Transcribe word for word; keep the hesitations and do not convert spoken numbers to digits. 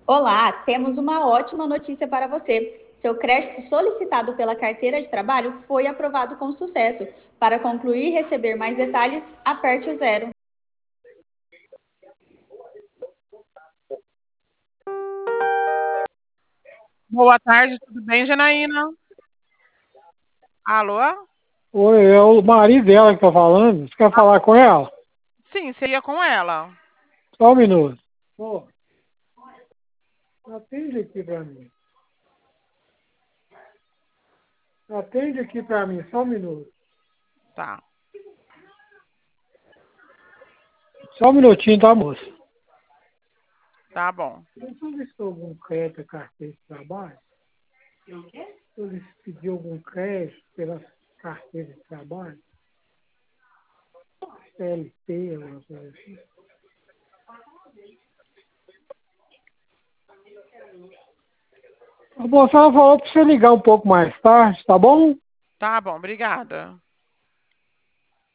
Olá, temos uma ótima notícia para você. Seu crédito solicitado pela carteira de trabalho foi aprovado com sucesso. Para concluir e receber mais detalhes, aperte o zero. Boa tarde, tudo bem, Janaína? Alô? Oi, é o marido dela que tá falando. Você quer falar com ela? Sim, seria com ela. Só um minuto. Ô, atende aqui pra mim. Atende aqui pra mim, só um minuto. Tá, Só um minutinho, tá, moça? tá bom. Você solicitou algum crédito a carteira de trabalho? Você pediu algum crédito pela carteira de trabalho? C L T, alguma coisa assim? A moça ela falou pra você ligar um pouco mais tarde, tá bom? Tá bom, obrigada.